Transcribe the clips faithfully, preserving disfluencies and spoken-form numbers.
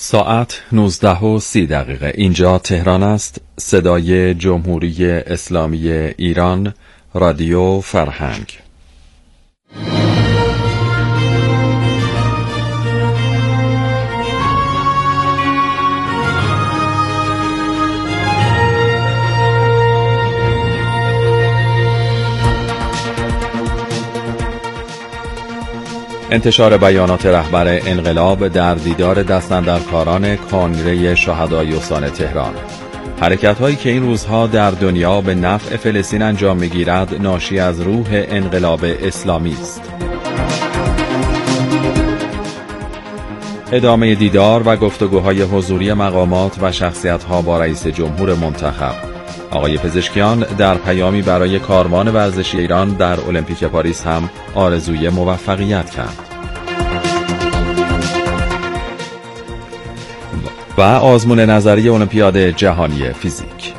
ساعت نوزده و سی دقیقه. اینجا تهران است. صدای جمهوری اسلامی ایران، رادیو فرهنگ. انتشار بیانات رهبر انقلاب در دیدار دستاندرکاران کنگره شهدای استان تهران. حرکت‌هایی که این روزها در دنیا به نفع فلسطین انجام می‌گیرد ناشی از روح انقلاب اسلامی است. ادامه دیدار و گفتگوهای حضوری مقامات و شخصیت‌ها با رئیس جمهور منتخب. آقای پزشکیان در پیامی برای کاروان ورزشی ایران در المپیک پاریس هم آرزوی موفقیت کرد. و آزمون نظری المپیاد جهانی فیزیک.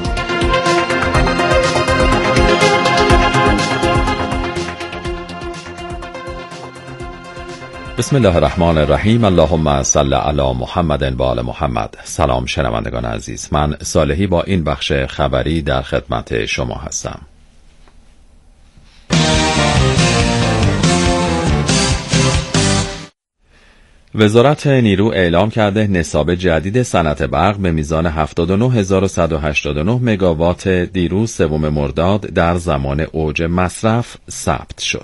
بسم الله الرحمن الرحیم. اللهم صل علی محمد و آل محمد. سلام شنوندگان عزیز، من صالحی با این بخش خبری در خدمت شما هستم. وزارت نیرو اعلام کرده نصاب جدید صنعت برق به میزان هفتاد و نه هزار و صد و هشتاد و نه مگاوات دیروز سوم مرداد در زمان اوج مصرف ثبت شد.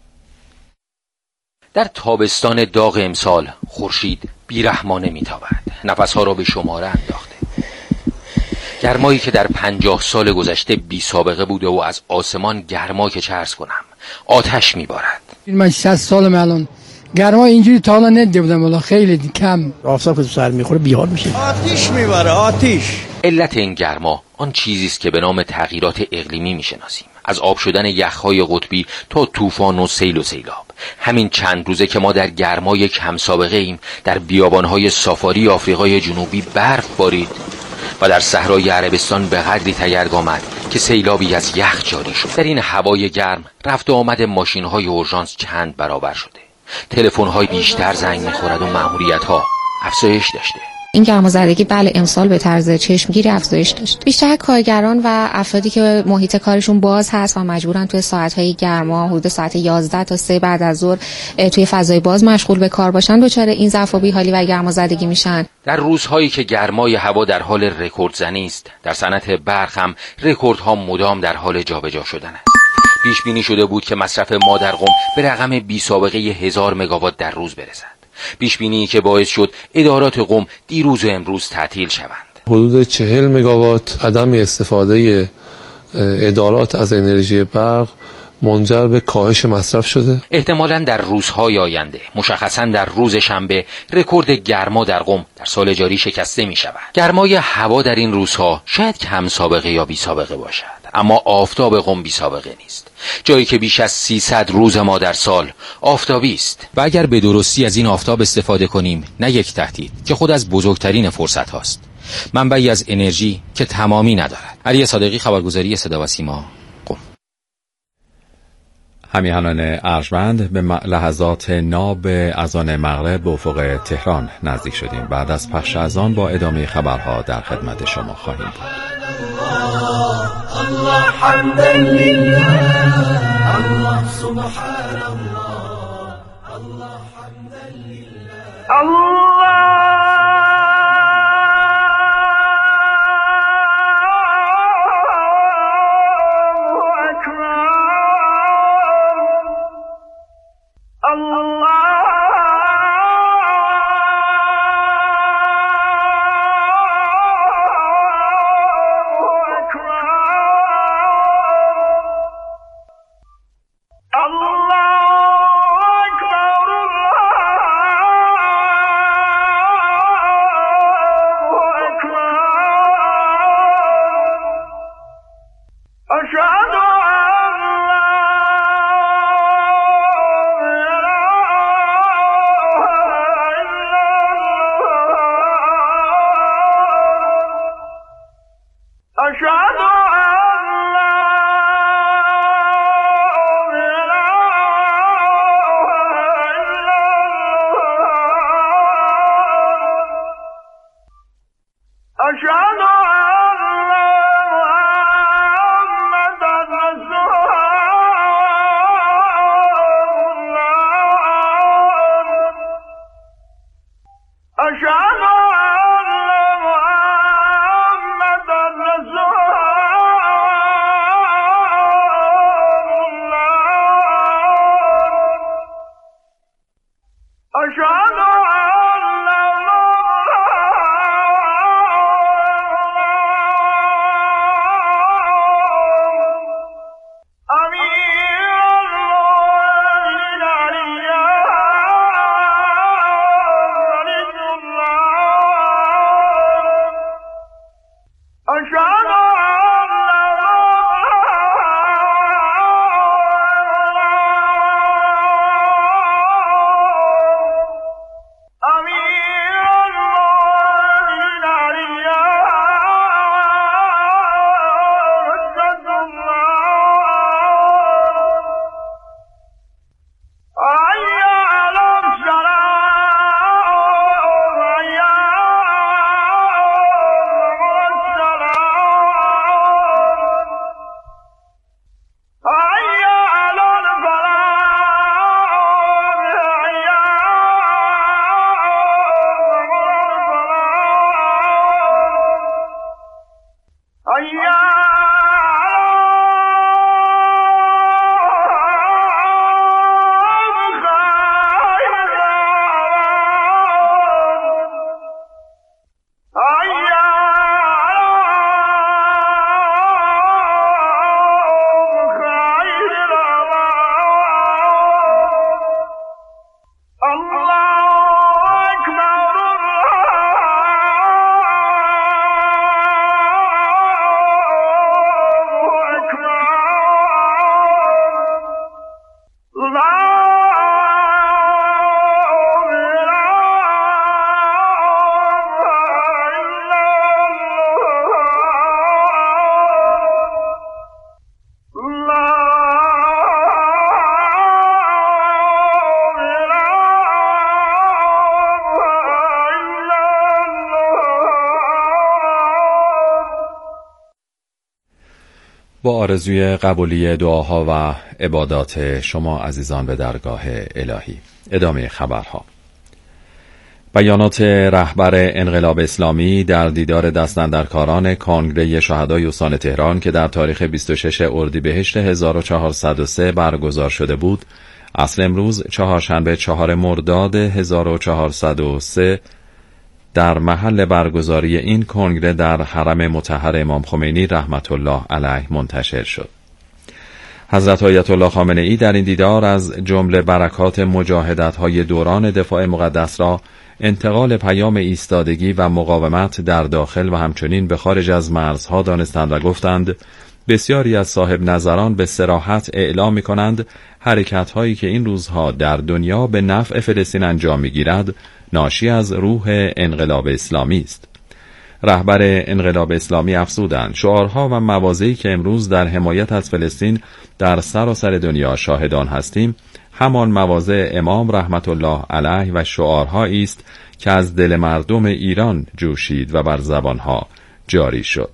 در تابستان داغ امسال خورشید بیرحمانه میتابد، نفسها را به شماره انداخته. گرمایی که در پنجاه سال گذشته بی سابقه بوده و از آسمان گرما که چه عرض کنم آتش میبارد. من شصت سالم الان گرما اینجوری تا حالا ندیده بودم، والا خیلی کم. آفتاب که سر میخوره بیحال میشه، آتش میبره آتش. علت این گرما آن چیزی است که به نام تغییرات اقلیمی میشناسیم، از آب شدن یخهای قطبی تا طوفان و سیل و سیلاب. همین چند روزه که ما در گرمای کم سابقه ایم، در بیابانهای سافاری آفریقای جنوبی برف بارید و در صحرای عربستان به قدری تگرگ آمد که سیلابی از یخ جاری شد. در این هوای گرم رفت و آمد ماشین‌های اورژانس چند برابر شده، تلفن‌های بیشتر زنگ می‌خورد و مأموریت‌ها افزایش داشته. این گرمازدگی بله امسال به طرز چشمگیری افزایش داشت. بیشتر کارگران و افرادی که محیط کارشون باز هست و مجبورن توی ساعت‌های گرما حدود ساعت یازده تا سه بعد از ظهر توی فضای باز مشغول به کار باشن دچار این ضعف و بیحالی و گرمازدگی میشن. در روزهایی که گرمای هوا در حال رکوردزنی است، در صنعت برق هم رکوردها مدام در حال جابجا شدن است. پیش بینی شده بود که مصرف ما در قم به رقم بی سابقه هزار مگاوات در روز برسد. پیش بینی که باعث شد ادارات قم دیروز و امروز تعطیل شوند. حدود چهل مگاوات عدم استفاده ادارات از انرژی برق منجر به کاهش مصرف شده. احتمالاً در روزهای آینده، مشخصاً در روز شنبه، رکورد گرما در قم در سال جاری شکسته می شود. گرمای هوا در این روزها شاید کم سابقه یا بی سابقه باشد، اما آفتاب قم بی سابقه نیست. جایی که بیش از سیصد روز ما در سال آفتابی است و اگر به درستی از این آفتاب استفاده کنیم، نه یک تهدید که خود از بزرگترین فرصت هاست، منبعی از انرژی که تمامی ندارد. علی صادقی، خبرگزاری صدا و سیما، قم. همیهنان ارجمند، به لحظات ناب اذان مغرب به افق تهران نزدیک شدیم. بعد از پخش اذان با ادامه خبرها در خدمت شما خواهیم بود. الله حمدا لله، الله سبحان الله، الله حمدا لله، الله اکبر، الله أشهد أن محمدا رسول الله أشهد أن محمدا رسول الله أشهد با آرزوی قبولی دعاها و عبادات شما عزیزان به درگاه الهی. ادامه خبرها. بیانات رهبر انقلاب اسلامی در دیدار دستاندرکاران کنگره شهدای استان تهران که در تاریخ بیست و شش اردیبهشت هزار و چهارصد و سه برگزار شده بود، اصل امروز چهارشنبه چهارم مرداد هزار و چهارصد و سه در محل برگزاری این کنگره در حرم مطهر امام خمینی رحمت الله علیه منتشر شد. حضرت آیت الله خامنه ای در این دیدار از جمله برکات مجاهدت‌های دوران دفاع مقدس را انتقال پیام ایستادگی و مقاومت در داخل و همچنین به خارج از مرزها دانستند و گفتند بسیاری از صاحب نظران به صراحت اعلام می‌کنند حرکت‌هایی که این روزها در دنیا به نفع فلسطین انجام می‌گیرد ناشی از روح انقلاب اسلامی است. رهبر انقلاب اسلامی افزودند شعارها و مواضعی که امروز در حمایت از فلسطین در سراسر دنیا شاهدان هستیم همان مواضع امام رحمت الله علیه و شعارهایی است که از دل مردم ایران جوشید و بر زبانها جاری شد.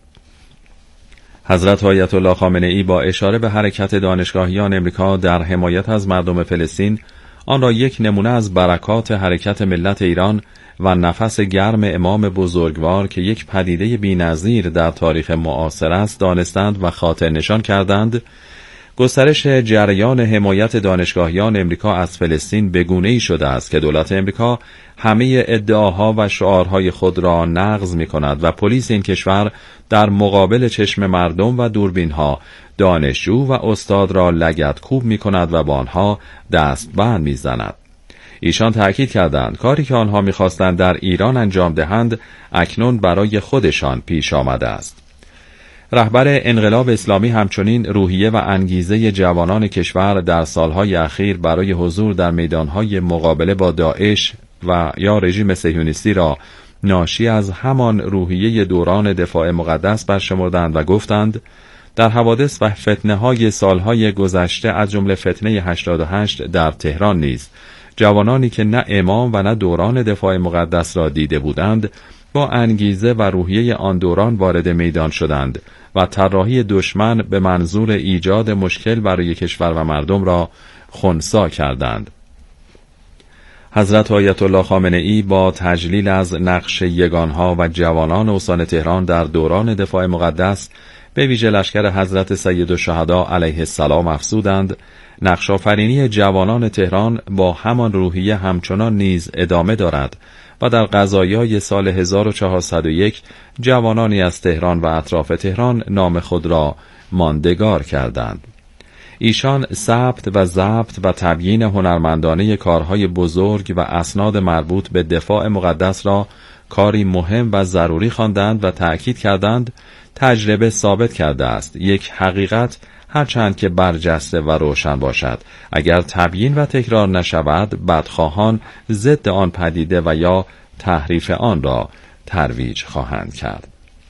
حضرت آیت الله خامنه ای با اشاره به حرکت دانشگاهیان امریکا در حمایت از مردم فلسطین آن را یک نمونه از برکات حرکت ملت ایران و نفس گرم امام بزرگوار که یک پدیده بی‌نظیر در تاریخ معاصر است دانستند و خاطر نشان کردند. گسترش جریان حمایت دانشگاهیان امریکا از فلسطین به گونه‌ای شده است که دولت امریکا همه ادعاها و شعارهای خود را نقض می‌کند و پلیس این کشور در مقابل چشم مردم و دوربین‌ها دانشجو و استاد را لگدکوب می‌کند و با آنها دستبند می‌زند. ایشان تأکید کردند کاری که آنها می‌خواستند در ایران انجام دهند اکنون برای خودشان پیش آمده است. رهبر انقلاب اسلامی همچنین روحیه و انگیزه جوانان کشور در سالهای اخیر برای حضور در میدانهای مقابله با داعش و یا رژیم صهیونیستی را ناشی از همان روحیه دوران دفاع مقدس برشمردند و گفتند در حوادث و فتنه‌های سالهای گذشته از جمله فتنه هشتاد و هشت در تهران نیز جوانانی که نه امام و نه دوران دفاع مقدس را دیده بودند با انگیزه و روحیه آن دوران وارد میدان شدند و طراحی دشمن به منظور ایجاد مشکل برای کشور و مردم را خنثی کردند. حضرت آیت الله خامنه ای با تجلیل از نقش یگانها و جوانان استان تهران در دوران دفاع مقدس به ویژه لشکر حضرت سیدالشهدا علیه السلام افزودند: نقش آفرینی جوانان تهران با همان روحیه همچنان نیز ادامه دارد و در قضایای سال هزار و چهارصد و یک جوانانی از تهران و اطراف تهران نام خود را ماندگار کردند. ایشان ثبت و ضبط و تبیین هنرمندانه کارهای بزرگ و اسناد مربوط به دفاع مقدس را کاری مهم و ضروری خواندند و تأکید کردند تجربه ثابت کرده است یک حقیقت هرچند که برجسته و روشن باشد، اگر تبیین و تکرار نشود بدخواهان ضد آن پدیده و یا تحریف آن را ترویج خواهند کرد.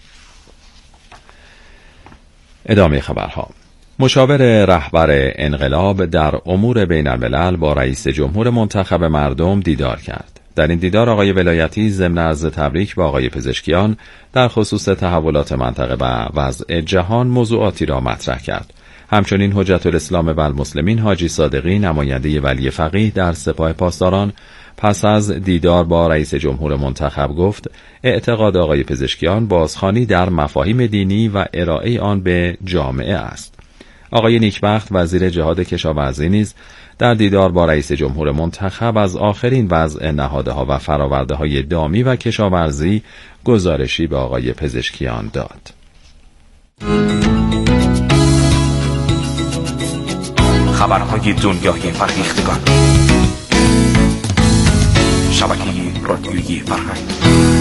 ادامه خبرها. مشاور رهبر انقلاب در امور بین الملل با رئیس جمهور منتخب مردم دیدار کرد. در این دیدار آقای ولایتی ضمن عرض تبریک به آقای پزشکیان در خصوص تحولات منطقه و وضع جهان موضوعاتی را مطرح کرد. همچنین حجت الاسلام و المسلمین حاجی صادقی نماینده ولی فقیه در سپاه پاسداران پس از دیدار با رئیس جمهور منتخب گفت اعتقاد آقای پزشکیان بازخوانی در مفاهیم دینی و ارائه آن به جامعه است. آقای نیکبخت وزیر جهاد کشاورزی نیز در دیدار با رئیس جمهور منتخب از آخرین وضع نهادها و فرآورده‌های دامی و کشاورزی گزارشی به آقای پزشکیان داد. خبرهای دنیای فرهیختگان، شبکه رادیویی فرهنگ.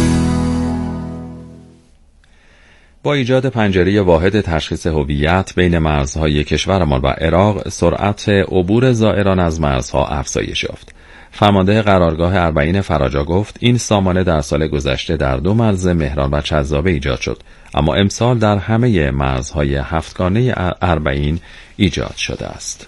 با ایجاد پنجره واحد تشخیص هویت بین مرزهای کشورمان و عراق، سرعت عبور زائران از مرزها افزایش یافت. فرمانده قرارگاه اربعین فراجا گفت این سامانه در سال گذشته در دو مرز مهران و چذابه ایجاد شد، اما امسال در همه مرزهای هفتگانه اربعین ایجاد شده است.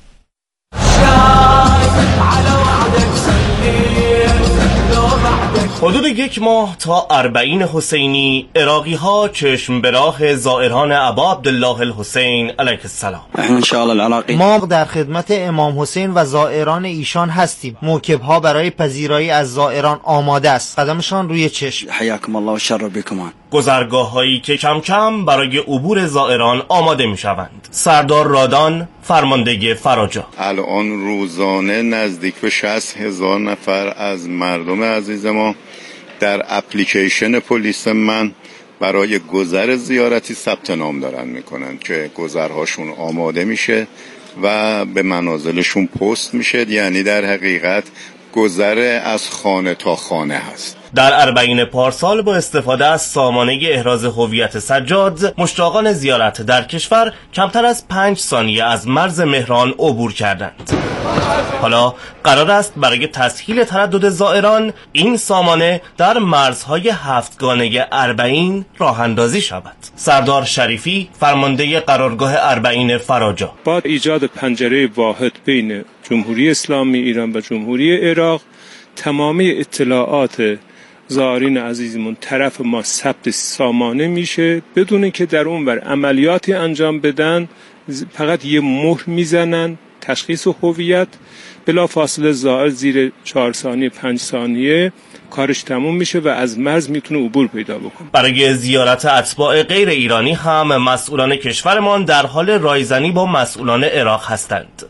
حدود یک ماه تا اربعین حسینی عراقی ها چشم به راه زائران ابا عبدالله الحسین علیه السلام. ما در خدمت امام حسین و زائران ایشان هستیم. موکب ها برای پذیرایی از زائران آماده است. قدمشان روی چشم. حیاکم الله و شر بکم. گذرگاه هایی که کم کم برای عبور زائران آماده می شوند. سردار رادان فرمانده فراجا: الان روزانه نزدیک به شصت هزار نفر از مردم عزیز ما در اپلیکیشن پلیس من برای گذر زیارتی ثبت نام دارن میکنن که گذرهاشون آماده میشه و به منازلشون پست میشه، یعنی در حقیقت گذر از خانه تا خانه هست. در اربعین پارسال با استفاده از سامانه احراز هویت سجاد، مشتاقان زیارت در کشور کمتر از پنج ثانیه از مرز مهران عبور کردند. حالا قرار است برای تسهیل تردد زائران این سامانه در مرزهای هفتگانه اربعین راه اندازی شود. سردار شریفی فرمانده قرارگاه اربعین فراجا: با ایجاد پنجره واحد بین جمهوری اسلامی ایران و جمهوری عراق، تمامی اطلاعات زائرین عزیزمون طرف ما ثبت سامانه میشه بدون که در اون ور عملیاتی انجام بدن، فقط یه مهر میزنن تشخیص هویت، بلا فاصله زائر زیر چهار ثانیه پنج ثانیه کارش تموم میشه و از مرز میتونه عبور پیدا بکنه. برای زیارت اتباع غیر ایرانی هم مسئولان کشورمان در حال رایزنی با مسئولان عراق هستند.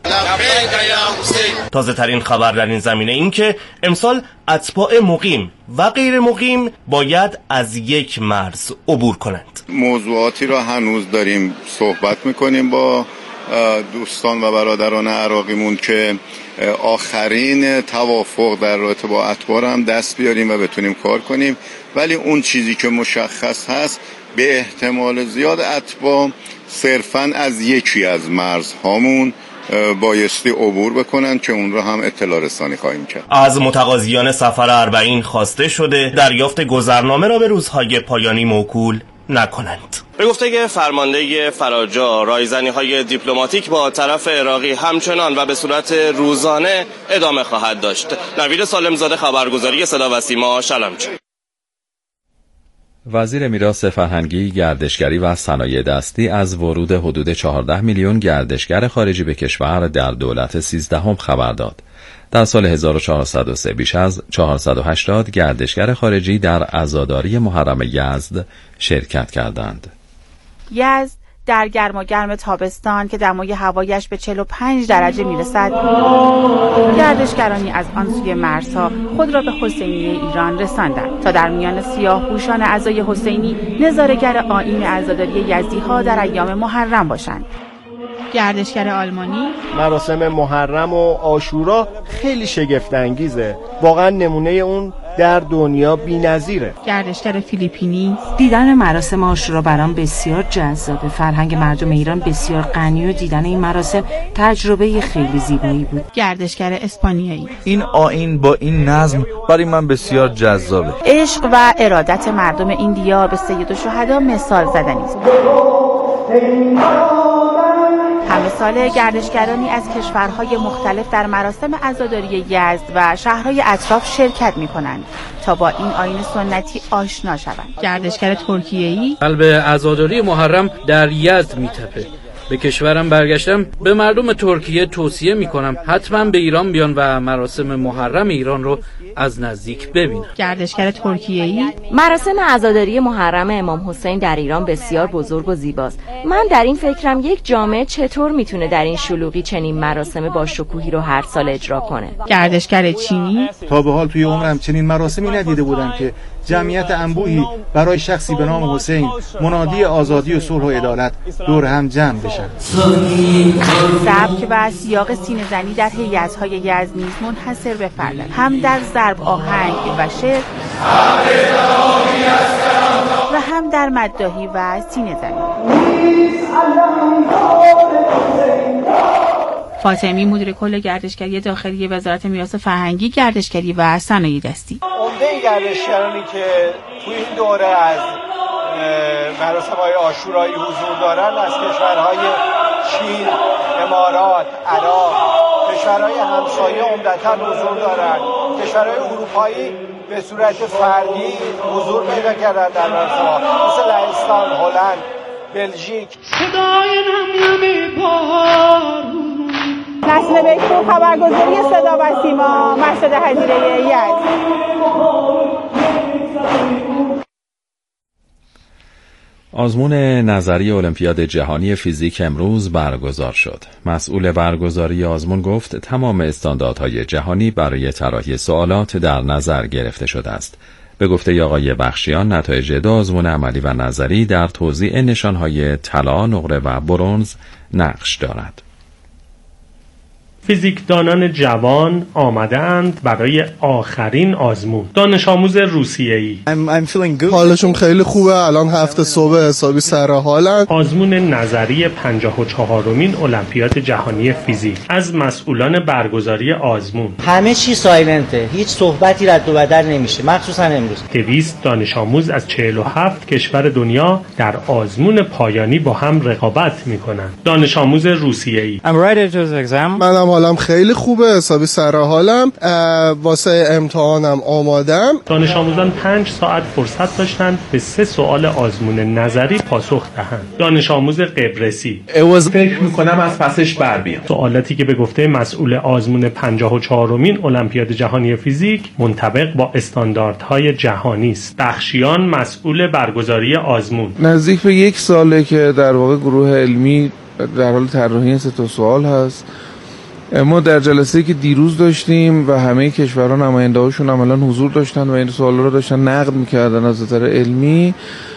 تازه ترین خبر در این زمینه این که امسال اتباع مقیم و غیر مقیم باید از یک مرز عبور کنند. موضوعاتی را هنوز داریم صحبت میکنیم با دوستان و برادران عراقیمون که آخرین توافق در رابطه با اتباع هم دست بیاریم و بتونیم کار کنیم، ولی اون چیزی که مشخص هست به احتمال زیاد اتباع صرفاً از یکی از مرزهامون بایستی عبور بکنن که اون رو هم اطلاع رسانی خواهیم کرد. از متقاضیان سفر اربعین خواسته شده دریافت گذرنامه را به روزهای پایانی موکول نکنند. به گفته فرمانده فراجا، رایزنی‌های دیپلماتیک با طرف عراقی همچنان و به صورت روزانه ادامه خواهد داشت. نوید سالمزاده، خبرگزاری صدا و سیما، شلمچه. وزیر میراث فرهنگی، گردشگری و صنایع دستی از ورود حدود چهارده میلیون گردشگر خارجی به کشور در دولت سیزدهم خبر داد. در سال هزار و چهارصد و سه بیش از چهارصد و هشتاد گردشگر خارجی در عزاداری محرم یزد شرکت کردند. یزد در گرما گرم تابستان که دمای هوایش به چهل و پنج درجه میرسد، گردشگرانی از آن سوی مرزها خود را به حسینیه ایران رساندند تا در میان سیاه پوشان اعضای حسینی نظاره‌گر آیین عزاداری یزدی ها در ایام محرم باشند. گردشگر آلمانی: مراسم محرم و عاشورا خیلی شگفت انگیزه، واقعا نمونه اون در دنیا بی‌نظیره. گردشگر فیلیپینی: دیدن مراسم عاشورا برام بسیار جذابه. فرهنگ مردم ایران بسیار غنی و دیدن این مراسم تجربه خیلی زیبایی بود. گردشگر اسپانیایی: این آیین با این نظم برای من بسیار جذابه. عشق و ارادت مردم این دیار به سید الشهدا مثال زدنی است. همه ساله گردشگرانی از کشورهای مختلف در مراسم عزاداری یزد و شهرهای اطراف شرکت می کنند تا با این آیین سنتی آشنا شوند. گردشگر ترکیه‌ای: قلب عزاداری محرم در یزد می تپه. به کشورم برگشتم، به مردم ترکیه توصیه می کنم حتما به ایران بیان و مراسم محرم ایران رو از نزدیک ببینم. گردشگر ترکیه‌ای: مراسم عزاداری محرم امام حسین در ایران بسیار بزرگ و زیباست. من در این فکرم یک جامعه چطور میتونه در این شلوغی چنین مراسم با شکوهی رو هر سال اجرا کنه. گردشگر چینی: تا به حال توی عمرم چنین مراسمی ندیده بودم که جمعیت انبوهی برای شخصی به نام حسین منادی آزادی و صلح و عدالت دور هم جمع بشن. سبک و سیاق سینه زنی در هیئت‌های یزد نیز منحصر به فرد، هم در ضرب آهنگ و شعر و هم در مداحی و سینه زنی. فاطمی، مدیر کل گردشگری داخلی وزارت میراث فرهنگی، گردشگری و صنایع دستی: عمده گردشگرانی که توی این دوره از مراسم‌های عاشورایی حضور دارن از کشورهای چین، امارات، عراق، کشورهای همسایه عمدتاً حضور دارن. کشورهای اروپایی به صورت فردی حضور پیدا کردن در مراسم‌ها، مثل لهستان، هلند، بلژیک. صدای نم بهار نسل بکتون، خبرگزاری صدا و سیما، مسجد هجیره یزد. آزمون نظری المپیاد جهانی فیزیک امروز برگزار شد. مسئول برگزاری آزمون گفت تمام استانداردهای جهانی برای طراحی سوالات در نظر گرفته شده است. به گفته آقای بخشیان، نتایج دو آزمون عملی و نظری در توزیع نشانهای طلا، نقره و برنز نقش دارد. فیزیکدانان جوان آمدند برای آخرین آزمون. دانش آموز روسیه‌ای. حالشون خیلی خوبه، الان هفت صبح حسابی سر حالن. آزمون نظری پنجاه و چهارمین المپیاد جهانی فیزیک از مسئولان برگزاری آزمون. همه چی سایلنته، هیچ صحبتی رد و بدل نمیشه، مخصوصا امروز. دویست دانش آموز از چهل و هفت کشور دنیا در آزمون پایانی با هم رقابت میکنند. دانش آموز روسیه‌ای. منم حالم خیلی خوبه، حسابی سر حالم، واسه امتحانم آمادم. دانش آموزان پنج ساعت فرصت داشتند به سه سوال آزمون نظری پاسخ دهند. دانش آموز قبرسی. فکر میکنم از پسش بر بیام. سوالاتی که به گفته مسئول آزمون پنجاه و چهارمین المپیاد جهانی فیزیک منطبق با استانداردهای جهانی است. بخشیان، مسئول برگزاری آزمون: نزدیک به یک ساله که در واقع گروه علمی در حال طراحی سه تا سوال هست. ما در جلسه‌ای که دیروز داشتیم و همه کشورها نماینده‌هاشون عملاً حضور داشتن و این سوالا رو داشتن نقد می‌کردن از نظر علمی،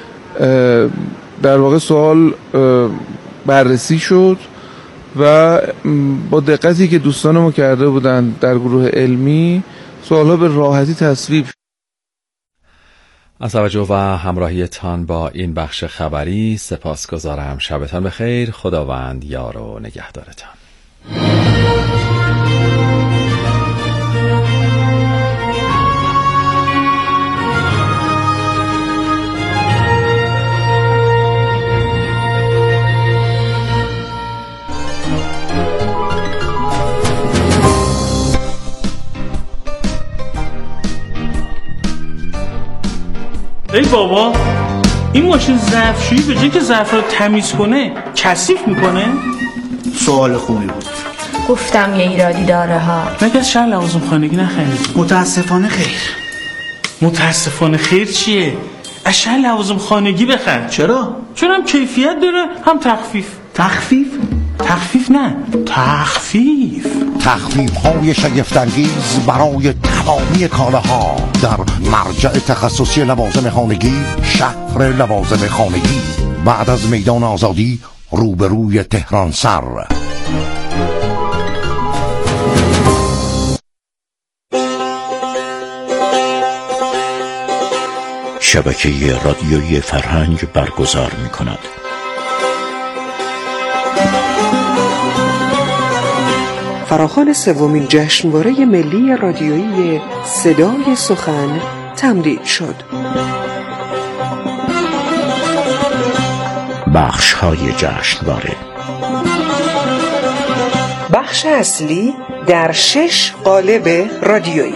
در واقع سوال بررسی شد و با دقتی که دوستان ما کرده بودن در گروه علمی، سوال‌ها به راحتی تصویب شد. از توجه و همراهیتان با این بخش خبری سپاسگزارم. شبتان بخیر. خداوند یار و نگهدارتان. ای بابا این ماشین ظرفشویی به جای که ظرف رو تمیز کنه کثیف میکنه؟ سوال خوبی بود. گفتم یه ایرادی داره ها. مگه از شهر لوازم خانگی نخرید؟ متاسفانه خیر. متاسفانه خیر چیه؟ از شهر لوازم خانگی بخر. چرا؟ چون هم کیفیت داره هم تخفیف. تخفیف؟ تخفیف نه، تخفیف. تخفیف های شگفت‌انگیز برای تمامی کالاها در مرجع تخصصی لوازم خانگی، شهر لوازم خانگی، بعد از میدان آزادی روبروی تهران سر. شبکه رادیویی فرهنگ برگزار می کند. فراخوان سومین جشنواره ملی رادیویی صدای سخن تمدید شد. بخش های جشنواره: بخش اصلی در شش قالب رادیویی.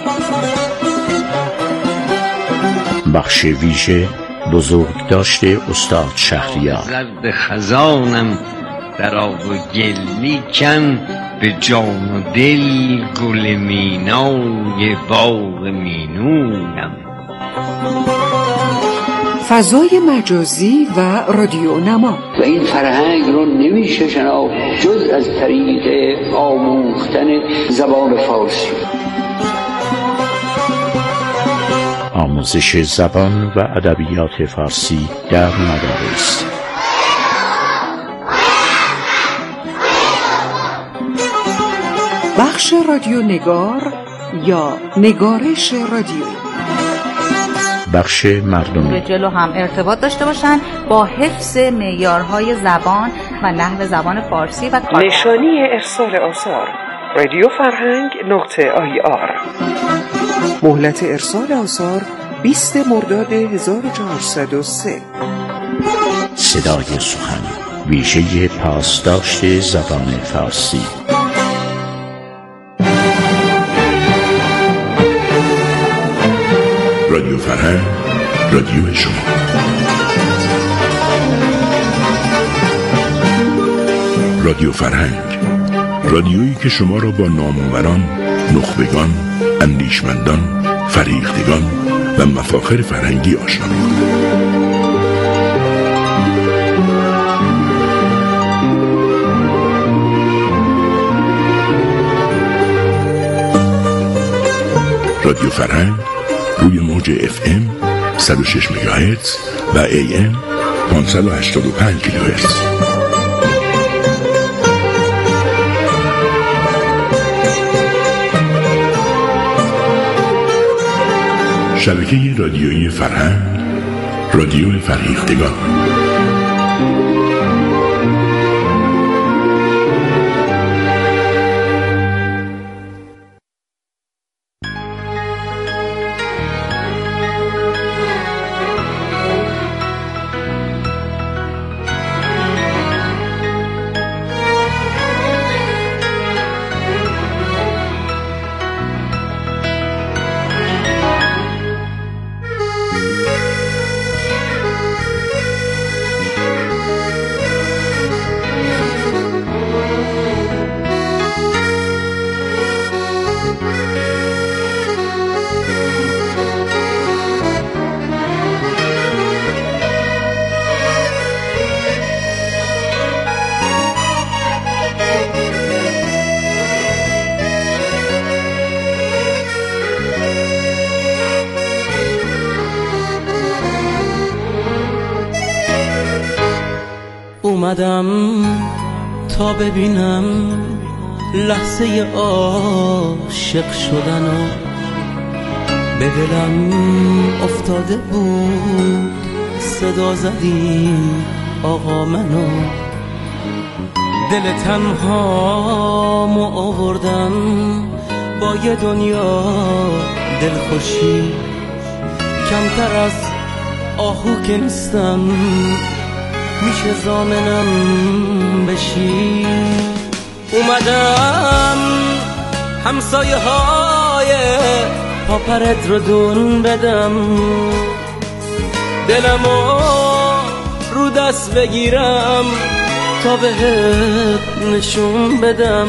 بخش ویژه بزرگ داشته استاد شهریار. زرد خزانم در آب و گل لیکن به جان و دل گل مینای باغ مینویم. فضای مجازی و رادیو نما. و این فرهنگ رو نمیشه شناخت جز از طریق آموختن زبان فارسی. آموزش زبان و ادبیات فارسی در مدارس. بخش رادیو نگار یا نگارش رادیویی. بخش مردمی. به جلو هم ارتباط داشته باشن با حفظ معیارهای زبان و نحو زبان فارسی و کار. نشانی ارسال آثار رادیو فرهنگ نقطه آی آر. مهلت ارسال آثار بیست مرداد هزار و چهارصد و سه. صدای سخن، ویژه پاسداشت زبان فارسی. رادیو فرهنگ، رادیو شما. رادیو فرهنگ، رادیویی که شما را با نامآوران، نخبگان، اندیشمندان، فریختگان و مفاخر فرهنگی آشنا می‌کند. رادیو فرهنگ روی موج اف ام صد و شش مگاهرتز و ای ام پانصد و هشتاد و پنج کیلوهرتز. شبکه رادیویی فرهنگ، رادیو فریختگان. اومدم تا ببینم لحظه عاشق شدن و به دلم افتاده بود صدا زدی آقا منو، دل تنهامو آوردم با یه دنیا دلخوشی، کمتر از آهو که نیستم میشه ضامنم بشی. اومدم همسایه های پاپرت رو دون بدم، دلمو دست بگیرم تا بهت نشون بدم،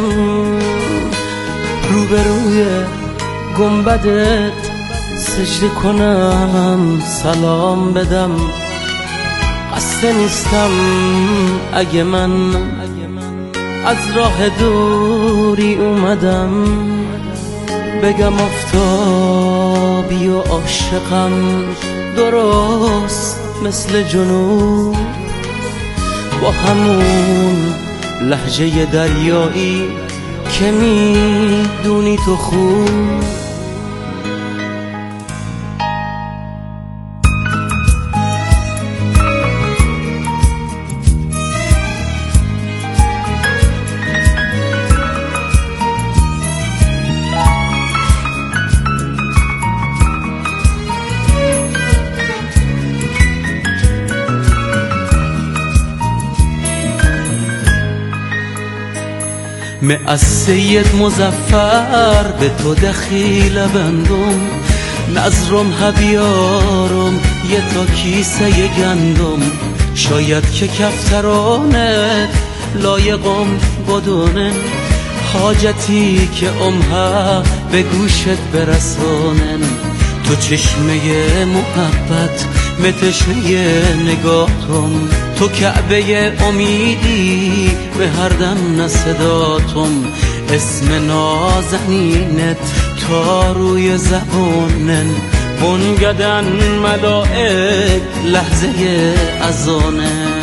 روبروی گنبدت سجده کنم سلام بدم. خسته نیستم اگه من از راه دوری اومدم، بگم آفتابی و عاشقم درست مثل جنوب، با همون لهجه دریایی که میدونی تو خوب. من از سید مظفر به تو دخیل بندم، نظرم هبیارم یه تا کیسه گندم. شاید که کفترانت لایقم بدونه، حاجتی که امها به گوشت برسانن. تو چشمه محبت متشنه نگاهتم، تو کعبه امیدی به هر دم نصداتم. اسم نازنینت تا روی زبانن، بنگدن ملائک لحظه اذانن.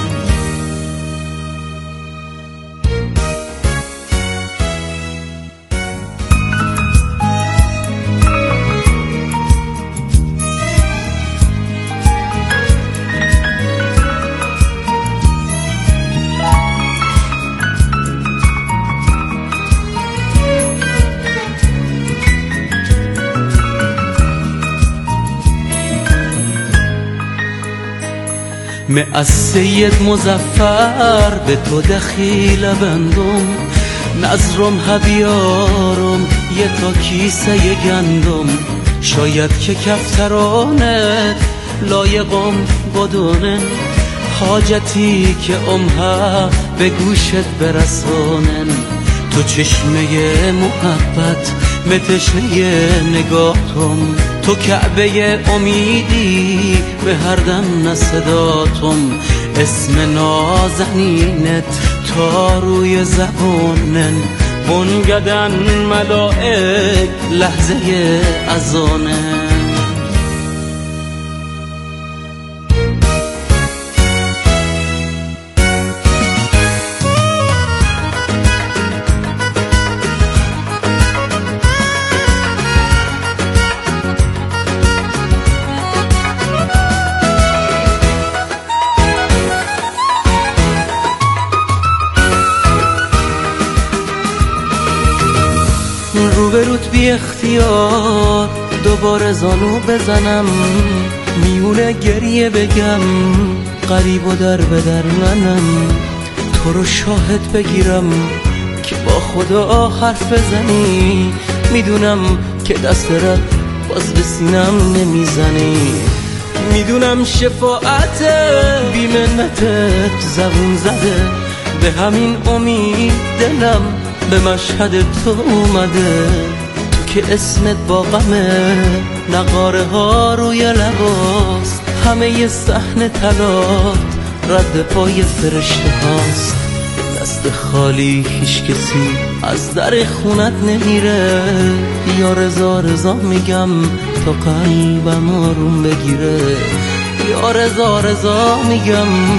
من از سید مظفر به تو دخیل بندم، نظرم هبیارم یه تا کیسه گندم. شاید که کفترانت لایقم بدونه، حاجتی که امها به گوشت برسانن. تو چشمه محبت متشنه نگاهتم، تو کعبه امیدی به هر دم نصداتم. اسم نازنینت تا روی زبانن، بنگدن ملائک لحظه اذانن. روبروت بی اختیار دوباره زانو بزنم، میونه گریه بگم قریب و در به در منم. تو رو شاهد بگیرم که با خدا حرف بزنی، میدونم که دست رد باز به سینم نمیزنی. میدونم شفاعت بی منتت زبون زده، به همین امید دلم به مشهد تو اومده. تو که اسمت با غمه، نقاره ها روی لباست، همه ی صحن طلات رد پای فرشته هاست. دست خالی هیچ کسی از در خونت نمیره، یا رضا رضا میگم تا قلبم آروم بگیره. یا رضا رضا میگم